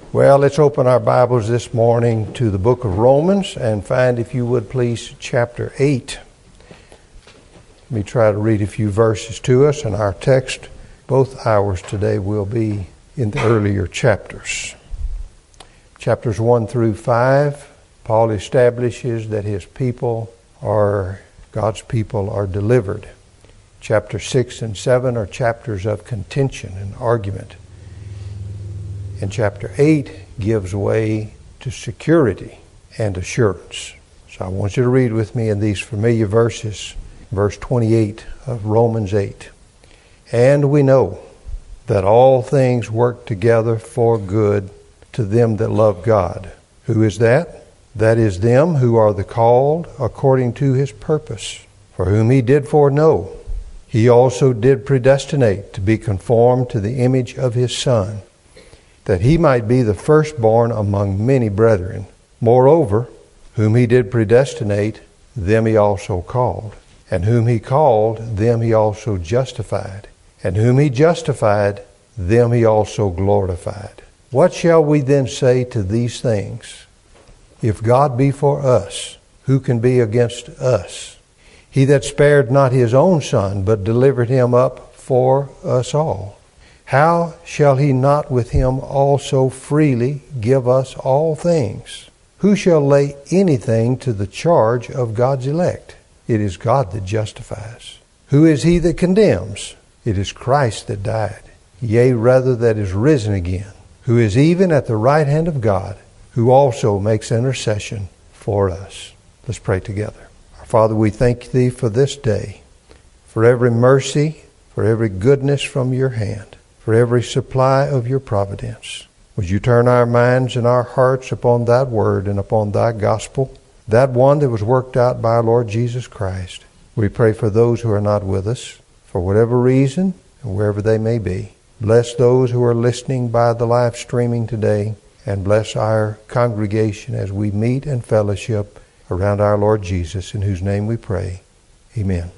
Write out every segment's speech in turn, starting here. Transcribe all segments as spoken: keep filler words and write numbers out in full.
Well, let's open our Bibles this morning to the book of Romans and find, if you would please, chapter eight. Let me try to read a few verses to us, and our text, both hours today, will be in the earlier chapters. Chapters one through five, Paul establishes that his people are, God's people are delivered. Chapter six and seven are chapters of contention and argument. And chapter eight gives way to security and assurance. So I want you to read with me in these familiar verses, verse twenty-eight of Romans eight. And we know that all things work together for good to them that love God. Who is that? That is them who are the called according to his purpose, for whom he did foreknow, he also did predestinate to be conformed to the image of his Son, that he might be the firstborn among many brethren. Moreover, whom he did predestinate, them he also called. And whom he called, them he also justified. And whom he justified, them he also glorified. What shall we then say to these things? If God be for us, who can be against us? He that spared not his own Son, but delivered him up for us all, how shall he not with him also freely give us all things? Who shall lay anything to the charge of God's elect? It is God that justifies. Who is he that condemns? It is Christ that died, yea, rather that is risen again, who is even at the right hand of God, who also makes intercession for us. Let's pray together. Our Father, we thank thee for this day, for every mercy, for every goodness from your hand, for every supply of your providence. Would you turn our minds and our hearts upon that word and upon thy gospel, that one that was worked out by our Lord Jesus Christ. We pray for those who are not with us, for whatever reason, and wherever they may be. Bless those who are listening by the live streaming today, and bless our congregation as we meet and fellowship around our Lord Jesus, in whose name we pray. Amen.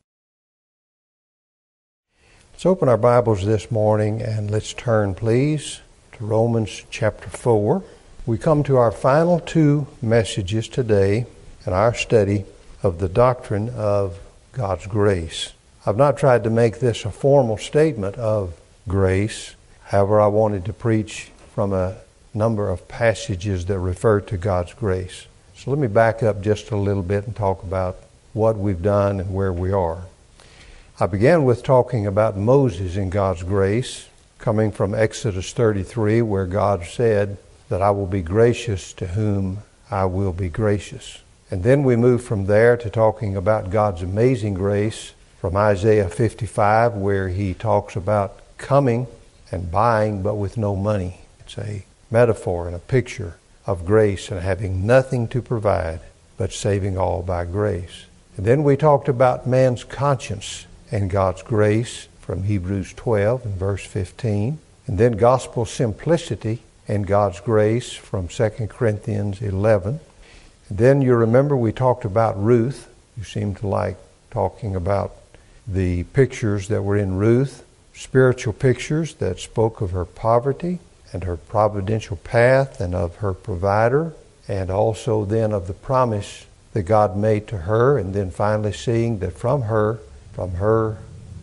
Let's open our Bibles this morning and let's turn, please, to Romans chapter four. We come to our final two messages today in our study of the doctrine of God's grace. I've not tried to make this a formal statement of grace. However, I wanted to preach from a number of passages that refer to God's grace. So let me back up just a little bit and talk about what we've done and where we are. I began with talking about Moses in God's grace, coming from Exodus thirty-three, where God said that I will be gracious to whom I will be gracious. And then we moved from there to talking about God's amazing grace from Isaiah fifty-five, where he talks about coming and buying but with no money. It's a metaphor and a picture of grace and having nothing to provide but saving all by grace. And then we talked about man's conscience and God's grace from Hebrews twelve and verse fifteen. And then gospel simplicity and God's grace from Second Corinthians eleven. And then you remember we talked about Ruth. You seem to like talking about the pictures that were in Ruth, spiritual pictures that spoke of her poverty and her providential path and of her provider, and also then of the promise that God made to her, and then finally seeing that from her, from her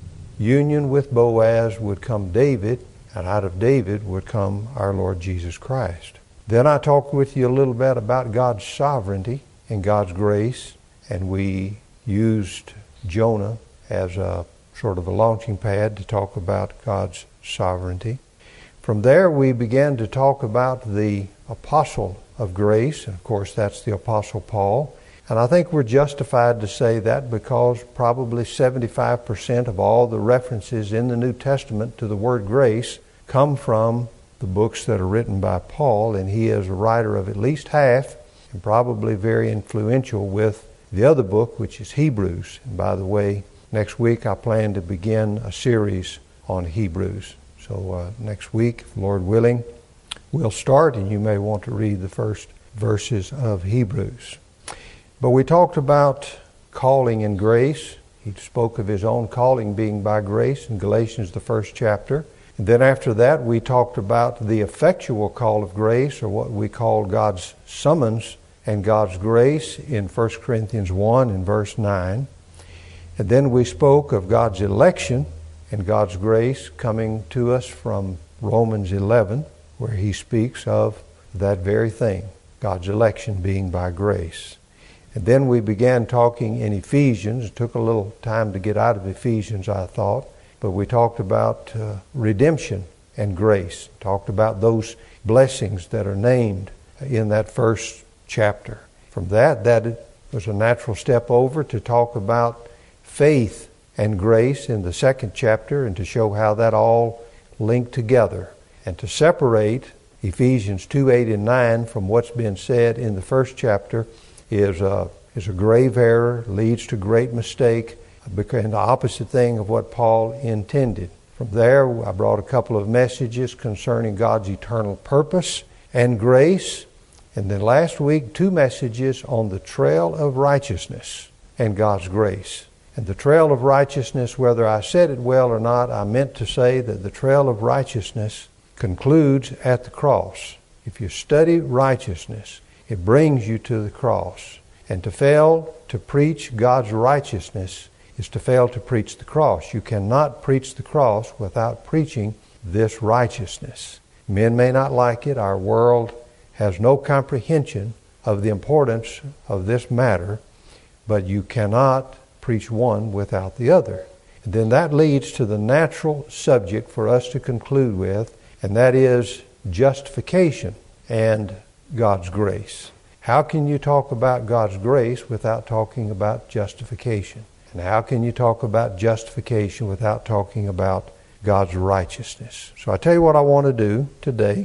union with Boaz would come David, and out of David would come our Lord Jesus Christ. Then I talked with you a little bit about God's sovereignty and God's grace, and we used Jonah as a sort of a launching pad to talk about God's sovereignty. From there we began to talk about the apostle of grace, and of course that's the Apostle Paul. And I think we're justified to say that because probably seventy-five percent of all the references in the New Testament to the word grace come from the books that are written by Paul, and he is a writer of at least half, and probably very influential with the other book, which is Hebrews. And by the way, next week I plan to begin a series on Hebrews. So uh, next week, if Lord willing, we'll start, and you may want to read the first verses of Hebrews. But we talked about calling and grace. He spoke of his own calling being by grace in Galatians, the first chapter. And then after that, we talked about the effectual call of grace, or what we call God's summons and God's grace in First Corinthians one and verse nine. And then we spoke of God's election and God's grace coming to us from Romans eleven, where he speaks of that very thing, God's election being by grace. And then we began talking in Ephesians. It took a little time to get out of Ephesians, I thought, but we talked about uh, redemption and grace, talked about those blessings that are named in that first chapter. From that, that was a natural step over to talk about faith and grace in the second chapter, and to show how that all linked together, and to separate Ephesians two, eight, and nine from what's been said in the first chapter is a, is a grave error, leads to great mistake, and the opposite thing of what Paul intended. From there, I brought a couple of messages concerning God's eternal purpose and grace. And then last week, two messages on the trail of righteousness and God's grace. And the trail of righteousness, whether I said it well or not, I meant to say that the trail of righteousness concludes at the cross. If you study righteousness, it brings you to the cross. And to fail to preach God's righteousness is to fail to preach the cross. You cannot preach the cross without preaching this righteousness. Men may not like it. Our world has no comprehension of the importance of this matter, but you cannot preach one without the other. And then that leads to the natural subject for us to conclude with, and that is justification and God's grace. How can you talk about God's grace without talking about justification? And how can you talk about justification without talking about God's righteousness? So I tell you what I want to do today.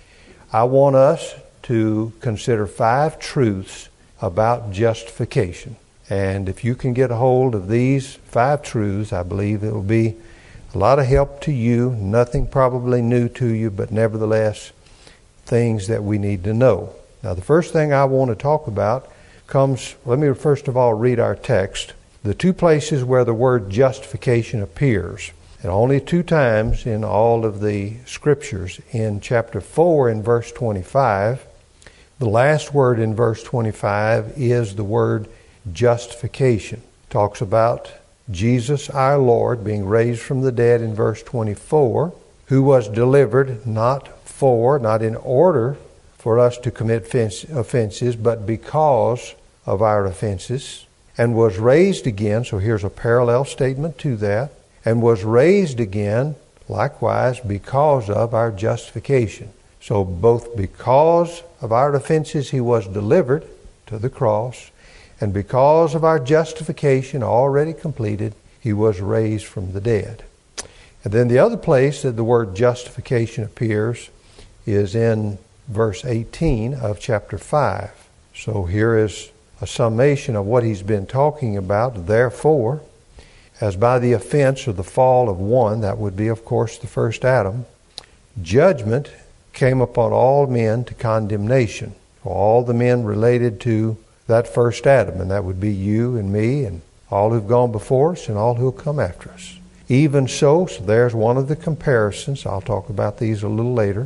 I want us to consider five truths about justification. And if you can get a hold of these five truths, I believe it will be a lot of help to you. Nothing probably new to you, but nevertheless, things that we need to know. Now, the first thing I want to talk about comes, let me first of all read our text. The two places where the word justification appears, and only two times in all of the scriptures. In chapter four in verse twenty-five, the last word in verse twenty-five is the word justification. Talks about Jesus our Lord being raised from the dead in verse twenty-four, who was delivered not for, not in order for us to commit offenses, but because of our offenses, and was raised again. So here's a parallel statement to that. And was raised again, likewise, because of our justification. So both because of our offenses he was delivered to the cross, and because of our justification already completed, he was raised from the dead. And then the other place that the word justification appears is in verse eighteen of chapter five. So here is a summation of what he's been talking about. Therefore, as by the offense or the fall of one, that would be, of course, the first Adam, judgment came upon all men to condemnation. All the men related to that first Adam, and that would be you and me and all who've gone before us and all who'll come after us. Even so, so there's one of the comparisons. I'll talk about these a little later.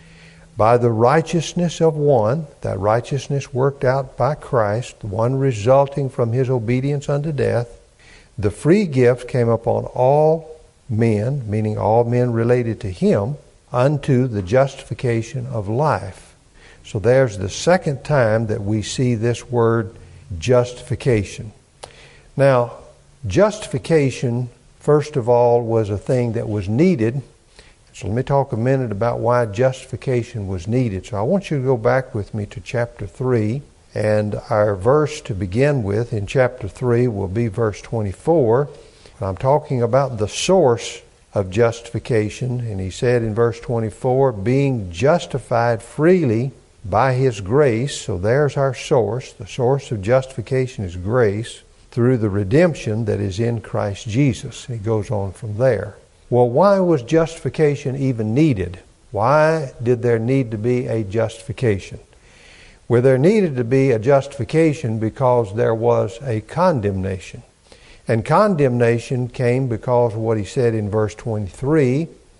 By the righteousness of one, that righteousness worked out by Christ, the one resulting from his obedience unto death, the free gift came upon all men, meaning all men related to him, unto the justification of life. So there's the second time that we see this word justification. Now, justification, first of all, was a thing that was needed. So let me talk a minute about why justification was needed. So I want you to go back with me to chapter three. And our verse to begin with in chapter three will be verse twenty-four. And I'm talking about the source of justification. And he said in verse twenty-four, being justified freely by his grace. So there's our source. The source of justification is grace through the redemption that is in Christ Jesus. He goes on from there. Well, why was justification even needed? Why did there need to be a justification? Well, there needed to be a justification because there was a condemnation. And condemnation came because of what he said in verse twenty-three,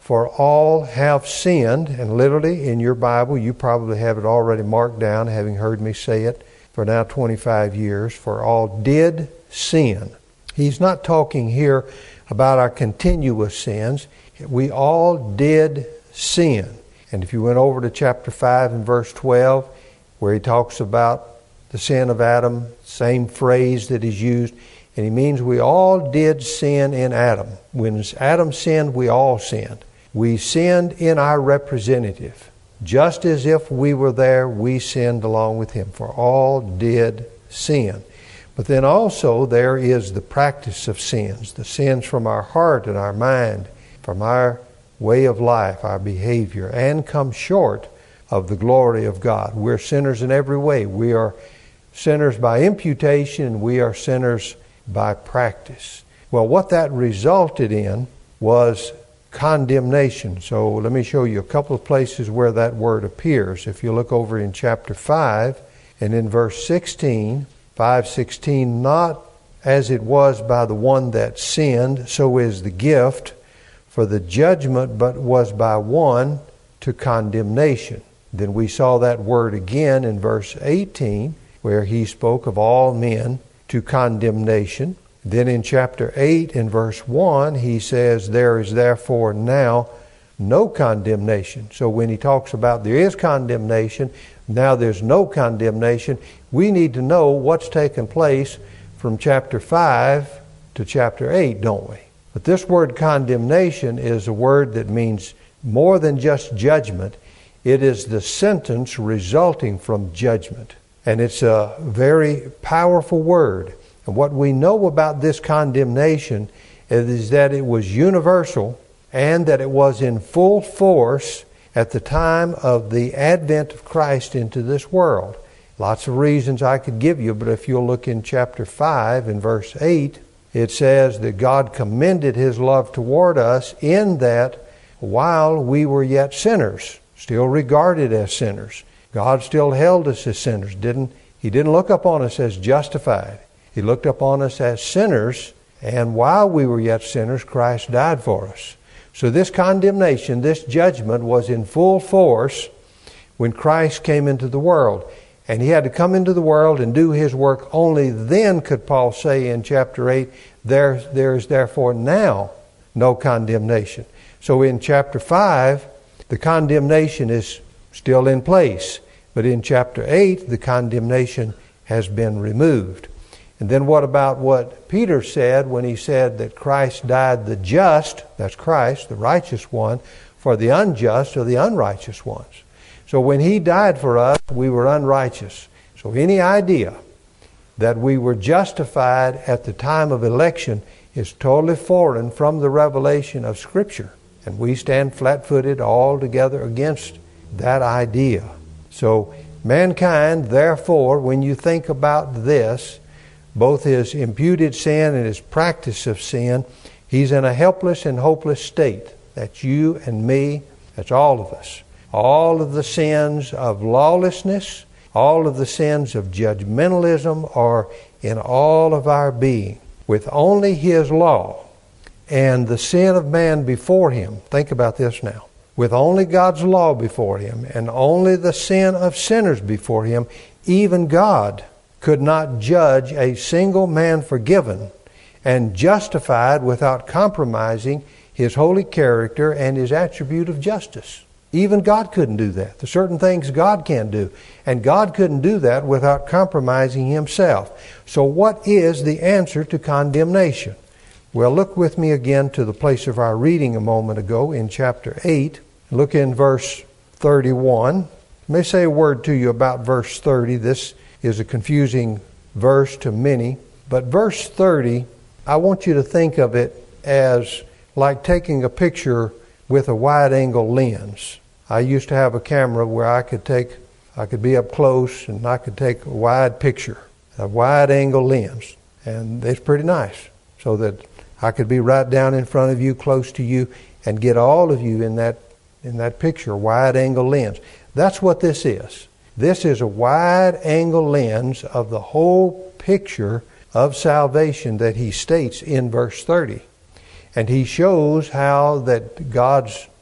For all have sinned, and literally in your Bible, you probably have it already marked down, having heard me say it for now twenty-five years, for all did sin. He's not talking here about our continuous sins. We all did sin. And if you went over to chapter five and verse twelve, where he talks about the sin of Adam, same phrase that is used, and he means we all did sin in Adam. When Adam sinned, we all sinned. We sinned in our representative. Just as if we were there, we sinned along with him. For all did sin. But then also there is the practice of sins, the sins from our heart and our mind, from our way of life, our behavior, and come short of the glory of God. We're sinners in every way. We are sinners by imputation, and we are sinners by practice. Well, what that resulted in was condemnation. So let me show you a couple of places where that word appears. If you look over in chapter five and in verse sixteen, five sixteen, not as it was by the one that sinned, so is the gift for the judgment, but was by one to condemnation. Then we saw that word again in verse eighteen, where he spoke of all men to condemnation. Then in chapter eight, in verse one, he says, there is therefore now no condemnation. So when he talks about there is condemnation, now there's no condemnation, we need to know what's taken place from chapter five to chapter eight, don't we? But this word condemnation is a word that means more than just judgment. It is the sentence resulting from judgment. And it's a very powerful word. And what we know about this condemnation is that it was universal and that it was in full force at the time of the advent of Christ into this world. Lots of reasons I could give you, but if you'll look in chapter five and verse eight, it says that God commended his love toward us in that while we were yet sinners, still regarded as sinners, God still held us as sinners. Didn't He didn't look upon us as justified. He looked upon us as sinners, and while we were yet sinners, Christ died for us. So this condemnation, this judgment was in full force when Christ came into the world. And he had to come into the world and do his work. Only then could Paul say in chapter eight, there, there is therefore now no condemnation. So in chapter five, the condemnation is still in place. But in chapter eight, the condemnation has been removed. And then what about what Peter said when he said that Christ died the just, that's Christ, the righteous one, for the unjust or the unrighteous ones. So when he died for us, we were unrighteous. So any idea that we were justified at the time of election is totally foreign from the revelation of Scripture. And we stand flat-footed altogether against that idea. So mankind, therefore, when you think about this, both his imputed sin and his practice of sin, he's in a helpless and hopeless state. That's you and me. That's all of us. All of the sins of lawlessness, all of the sins of judgmentalism are in all of our being. With only his law and the sin of man before him, think about this now. With only God's law before him and only the sin of sinners before him, even God could not judge a single man forgiven and justified without compromising his holy character and his attribute of justice. Even God couldn't do that. There's certain things God can't do. And God couldn't do that without compromising himself. So what is the answer to condemnation? Well, look with me again to the place of our reading a moment ago in chapter eight. Look in verse thirty-one. Let me say a word to you about verse thirty. This is a confusing verse to many. But verse thirty, I want you to think of it as like taking a picture with a wide-angle lens. I used to have a camera where I could take, I could be up close and I could take a wide picture, a wide-angle lens. And it's pretty nice, so that I could be right down in front of you, close to you, and get all of you in that in that picture, wide-angle lens. That's what this is. This is a wide-angle lens of the whole picture of salvation that he states in verse thirty. And he shows how that God's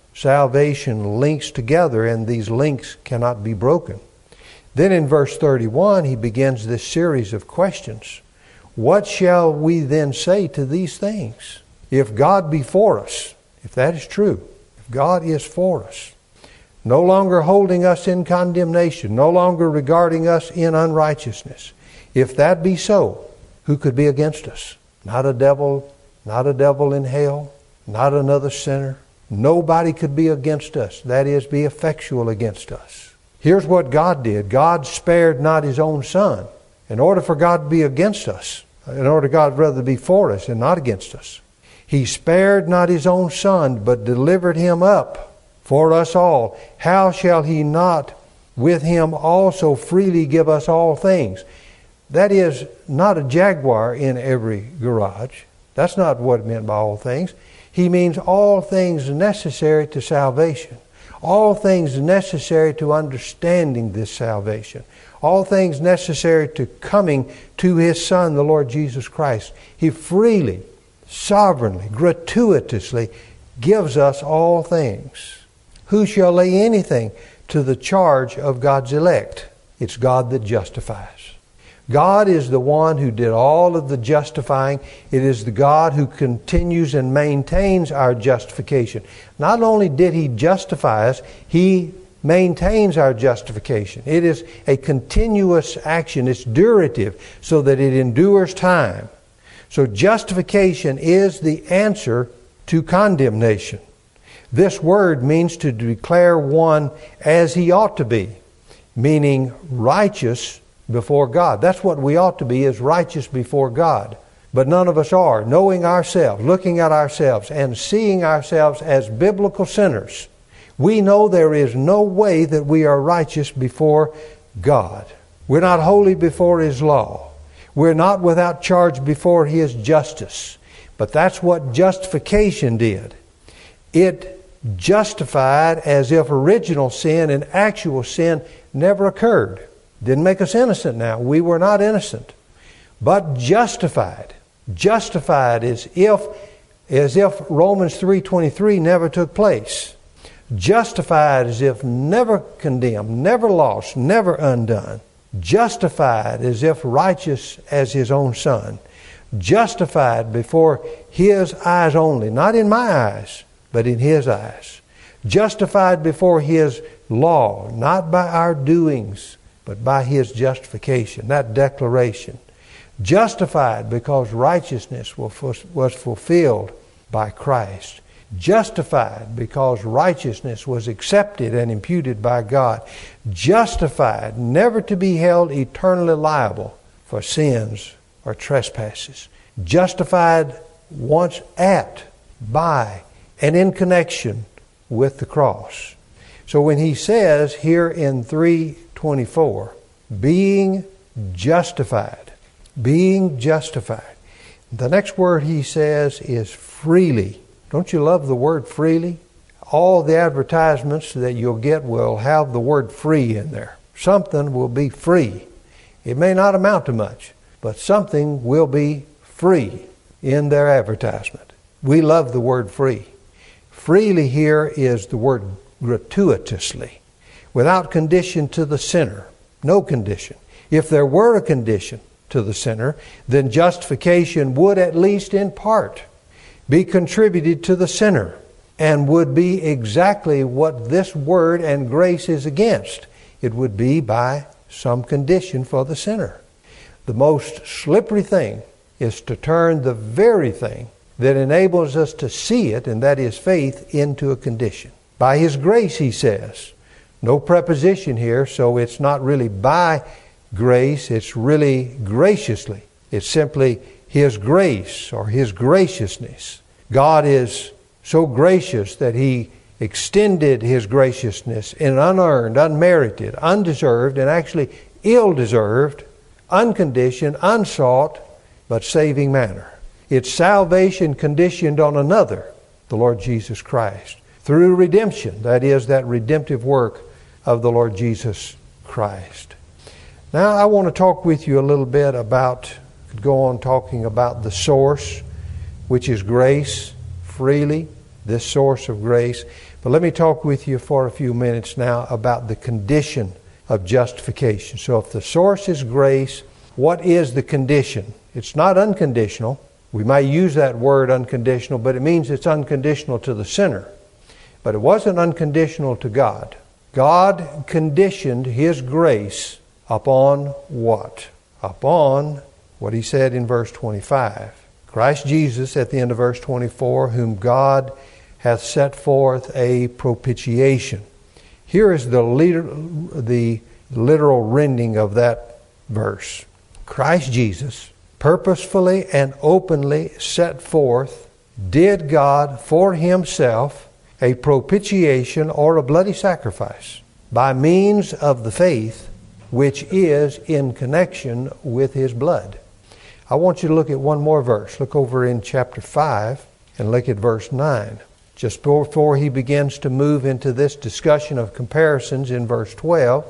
salvation links together, and these links cannot be broken. Then in verse thirty-one, he begins this series of questions. What shall we then say to these things? If God be for us, if that is true, if God is for us, no longer holding us in condemnation, no longer regarding us in unrighteousness, if that be so, who could be against us? Not a devil, not a devil in hell, not another sinner. Nobody could be against us, that is, be effectual against us. Here's what God did. God spared not His own Son. In order for God to be against us, in order for God rather to be for us and not against us, He spared not His own Son, but delivered Him up for us all. How shall He not with Him also freely give us all things? That is not a Jaguar in every garage. That's not what it meant by all things. He means all things necessary to salvation. All things necessary to understanding this salvation. All things necessary to coming to His Son, the Lord Jesus Christ. He freely, sovereignly, gratuitously gives us all things. Who shall lay anything to the charge of God's elect? It's God that justifies. God is the one who did all of the justifying. It is the God who continues and maintains our justification. Not only did He justify us, He maintains our justification. It is a continuous action. It's durative, so that it endures time. So justification is the answer to condemnation. This word means to declare one as he ought to be, meaning righteous before God. That's what we ought to be, is righteous before God. But none of us are. Knowing ourselves, looking at ourselves, and seeing ourselves as biblical sinners, we know there is no way that we are righteous before God. We're not holy before His law. We're not without charge before His justice. But that's what justification did. It justified as if original sin and actual sin never occurred. Didn't make us innocent now. We were not innocent. But justified. Justified as if, as if Romans three twenty-three never took place. Justified as if never condemned, never lost, never undone. Justified as if righteous as His own Son. Justified before His eyes only. Not in my eyes, but in His eyes. Justified before His law, not by our doings, but by His justification, that declaration. Justified because righteousness was fulfilled by Christ. Justified because righteousness was accepted and imputed by God. Justified never to be held eternally liable for sins or trespasses. Justified once at, by, and in connection with the cross. So when he says here in three twenty-four, being justified, being justified, the next word he says is freely. Don't you love the word freely? All the advertisements that you'll get will have the word free in there. Something will be free. It may not amount to much, but something will be free in their advertisement. We love the word free. Freely here is the word gratuitously, without condition to the sinner. No condition. If there were a condition to the sinner, then justification would, at least in part, be contributed to the sinner, and would be exactly what this word and grace is against. It would be by some condition for the sinner. The most slippery thing is to turn the very thing that enables us to see it, and that is faith, into a condition. By His grace, he says. No preposition here, so it's not really by grace, it's really graciously. It's simply His grace or His graciousness. God is so gracious that He extended His graciousness in an unearned, unmerited, undeserved, and actually ill-deserved, unconditioned, unsought, but saving manner. It's salvation conditioned on another, the Lord Jesus Christ, through redemption. That is, that redemptive work of the Lord Jesus Christ. Now I want to talk with you a little bit about, could go on talking about the source, which is grace, freely, this source of grace. But let me talk with you for a few minutes now about the condition of justification. So if the source is grace, what is the condition? It's not unconditional. We might use that word unconditional, but it means it's unconditional to the sinner. But it wasn't unconditional to God. God conditioned His grace upon what? Upon what He said in verse twenty-five. Christ Jesus, at the end of verse twenty-four, whom God hath set forth a propitiation. Here is the, liter- the literal rendering of that verse. Christ Jesus purposefully and openly set forth, did God for Himself a propitiation or a bloody sacrifice by means of the faith which is in connection with His blood. I want you to look at one more verse. Look over in chapter five and look at verse nine. Just before he begins to move into this discussion of comparisons in verse twelve,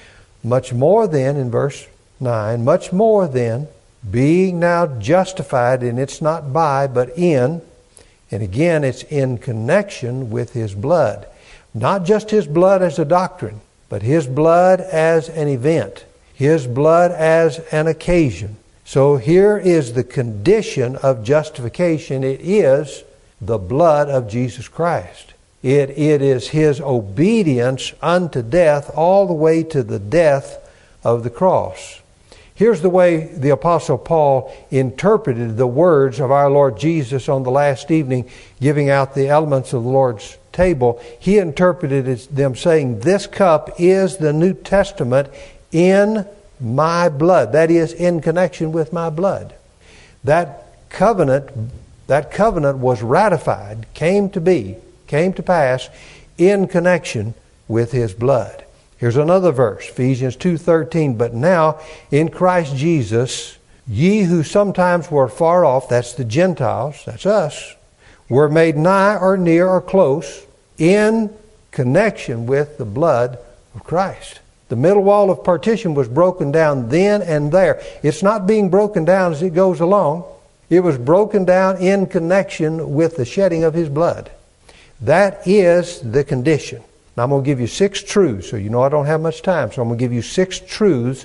much more then, in verse nine, much more then, being now justified, and it's not by, but in, and again it's in connection with His blood. Not just His blood as a doctrine, but His blood as an event, His blood as an occasion. So here is the condition of justification. It is the blood of Jesus Christ. It, it is His obedience unto death, all the way to the death of the cross. Here's the way the Apostle Paul interpreted the words of our Lord Jesus on the last evening, giving out the elements of the Lord's table. He interpreted them saying, this cup is the New Testament in my blood. That is, in connection with my blood. That covenant, that covenant was ratified, came to be, came to pass in connection with His blood. Here's another verse, Ephesians two thirteen. But now in Christ Jesus, ye who sometimes were far off, that's the Gentiles, that's us, were made nigh or near or close in connection with the blood of Christ. The middle wall of partition was broken down then and there. It's not being broken down as it goes along. It was broken down in connection with the shedding of His blood. That is the condition. Now I'm going to give you six truths. So you know I don't have much time. So I'm going to give you six truths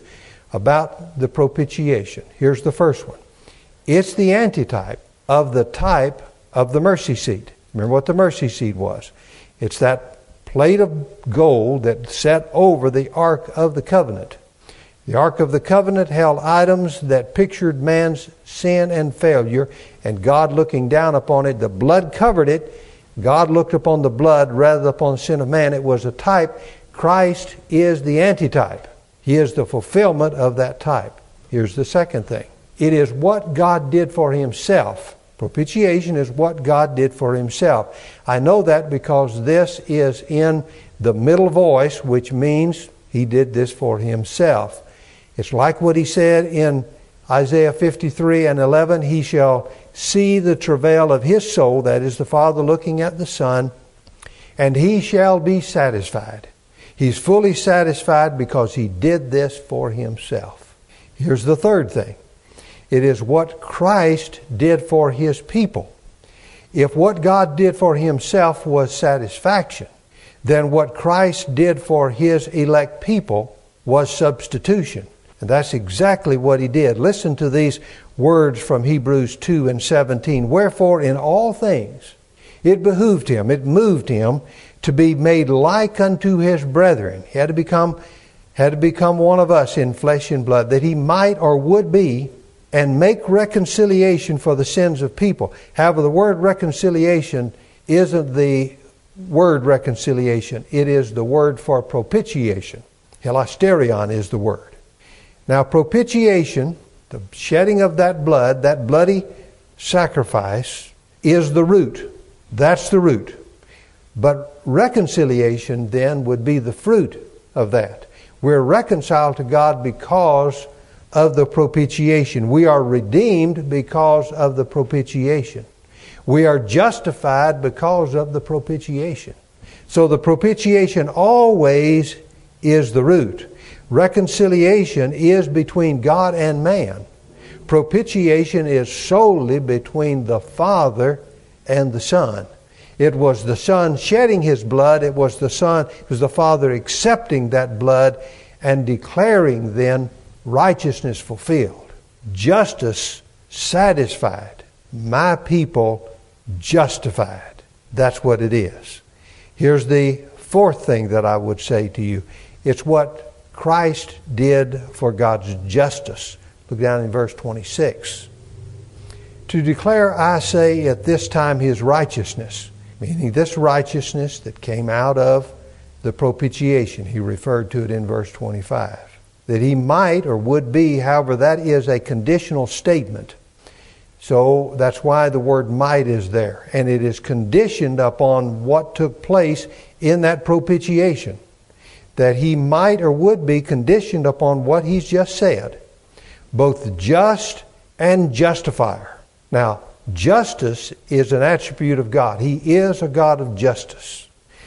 about the propitiation. Here's the first one. It's the antitype of the type of the mercy seat. Remember what the mercy seat was. It's that plate of gold that set over the Ark of the Covenant. The Ark of the Covenant held items that pictured man's sin and failure, and God looking down upon it. The blood covered it. God looked upon the blood rather than upon the sin of man. It was a type. Christ is the antitype. He is the fulfillment of that type. Here's the second thing. It is what God did for Himself. Propitiation is what God did for Himself. I know that because this is in the middle voice, which means He did this for Himself. It's like what He said in Isaiah fifty-three and eleven, He shall see the travail of His soul, that is the Father looking at the Son, and He shall be satisfied. He's fully satisfied because He did this for Himself. Here's the third thing. It is what Christ did for His people. If what God did for Himself was satisfaction, then what Christ did for His elect people was substitution. And that's exactly what He did. Listen to these words from Hebrews two and seventeen. Wherefore in all things it behooved Him, it moved Him to be made like unto His brethren. He had to become, had to become one of us in flesh and blood, that He might or would be and make reconciliation for the sins of people. However, the word reconciliation isn't the word reconciliation. It is the word for propitiation. Hilasterion is the word. Now, propitiation, the shedding of that blood, that bloody sacrifice, is the root. That's the root. But reconciliation then would be the fruit of that. We're reconciled to God because of the propitiation. We are redeemed because of the propitiation. We are justified because of the propitiation. So the propitiation always is the root. Reconciliation is between God and man. Propitiation is solely between the Father and the Son. It was the Son shedding His blood. It was the Son, it was the Father accepting that blood and declaring then righteousness fulfilled, justice satisfied, my people justified. That's what it is. Here's the fourth thing that I would say to you. It's what Christ did for God's justice. Look down in verse twenty-six. To declare, I say, at this time His righteousness, meaning this righteousness that came out of the propitiation. He referred to it in verse twenty-five. That He might or would be, however, that is a conditional statement. So that's why the word might is there. And it is conditioned upon what took place in that propitiation. That He might or would be conditioned upon what He's just said. Both just and justifier. Now, justice is an attribute of God. He is a God of justice.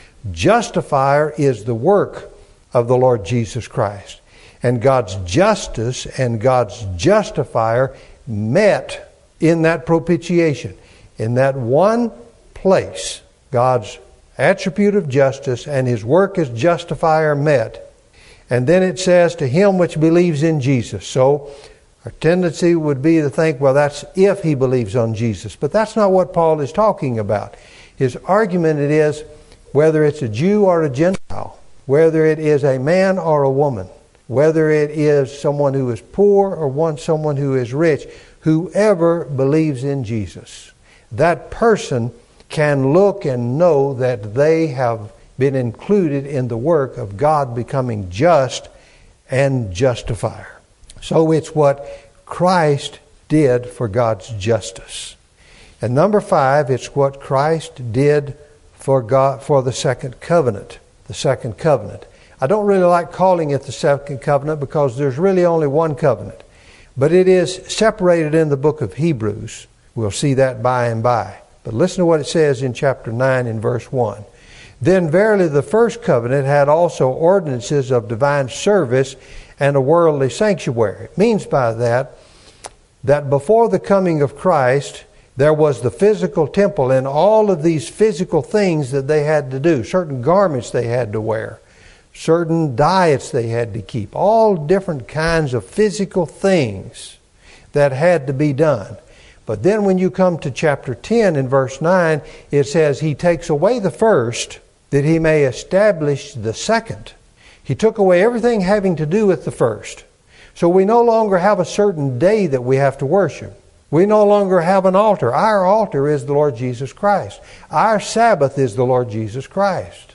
Justifier is the work of the Lord Jesus Christ. And God's justice and God's justifier met in that propitiation. In that one place, God's attribute of justice and His work as justifier met. And then it says, to him which believes in Jesus. So our tendency would be to think, well, that's if he believes on Jesus. But that's not what Paul is talking about. His argument it is, whether it's a Jew or a Gentile, whether it is a man or a woman, whether it is someone who is poor or one someone who is rich, whoever believes in Jesus, that person can look and know that they have been included in the work of God becoming just and justifier. So it's what Christ did for God's justice. And number five, it's what Christ did for God, for the second covenant. The second covenant. I don't really like calling it the second covenant because there's really only one covenant. But it is separated in the book of Hebrews. We'll see that by and by. But listen to what it says in chapter nine in verse one. Then verily the first covenant had also ordinances of divine service and a worldly sanctuary. It means by that, that before the coming of Christ, there was the physical temple and all of these physical things that they had to do. Certain garments they had to wear. Certain diets they had to keep. All different kinds of physical things that had to be done. But then when you come to chapter ten in verse nine, it says He takes away the first that He may establish the second. He took away everything having to do with the first. So we no longer have a certain day that we have to worship. We no longer have an altar. Our altar is the Lord Jesus Christ. Our Sabbath is the Lord Jesus Christ.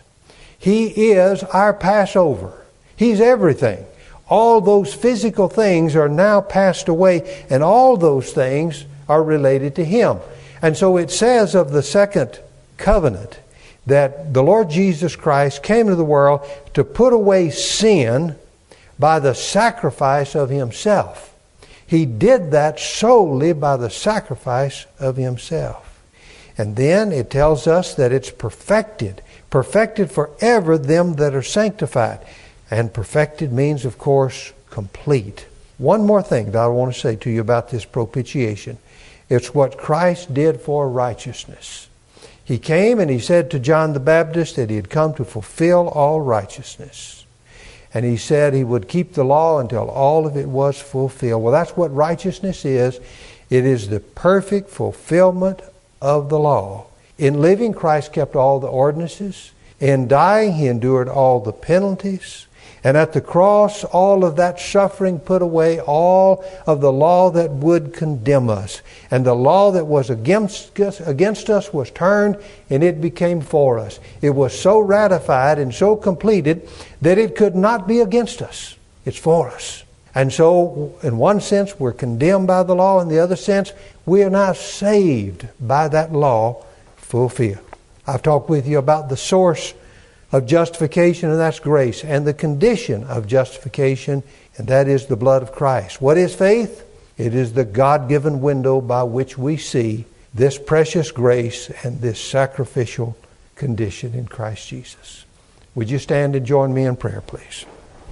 He is our Passover. He's everything. All those physical things are now passed away, and all those things are related to Him. And so it says of the second covenant that the Lord Jesus Christ came to the world to put away sin by the sacrifice of Himself. He did that solely by the sacrifice of Himself. And then it tells us that it's perfected. Perfected forever them that are sanctified. And perfected means, of course, complete. One more thing that I want to say to you about this propitiation. It's what Christ did for righteousness. He came and He said to John the Baptist that He had come to fulfill all righteousness. And He said He would keep the law until all of it was fulfilled. Well, that's what righteousness is. It is the perfect fulfillment of the law. In living, Christ kept all the ordinances. In dying, He endured all the penalties. And at the cross, all of that suffering put away all of the law that would condemn us. And the law that was against us, against us was turned and it became for us. It was so ratified and so completed that it could not be against us. It's for us. And so, in one sense, we're condemned by the law. In the other sense, we are now saved by that law fulfilled. I've talked with you about the source of justification, and that's grace, and the condition of justification, and that is the blood of Christ. What is faith? It is the God-given window by which we see this precious grace and this sacrificial condition in Christ Jesus. Would you stand and join me in prayer, please?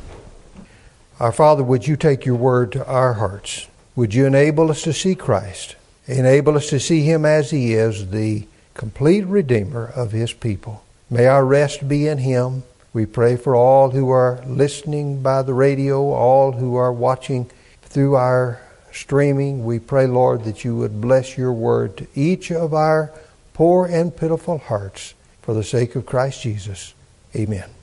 Our Father, would you take your word to our hearts? Would you enable us to see Christ? Enable us to see Him as He is, the complete Redeemer of His people. May our rest be in Him. We pray for all who are listening by the radio, all who are watching through our streaming. We pray, Lord, that you would bless your word to each of our poor and pitiful hearts for the sake of Christ Jesus. Amen.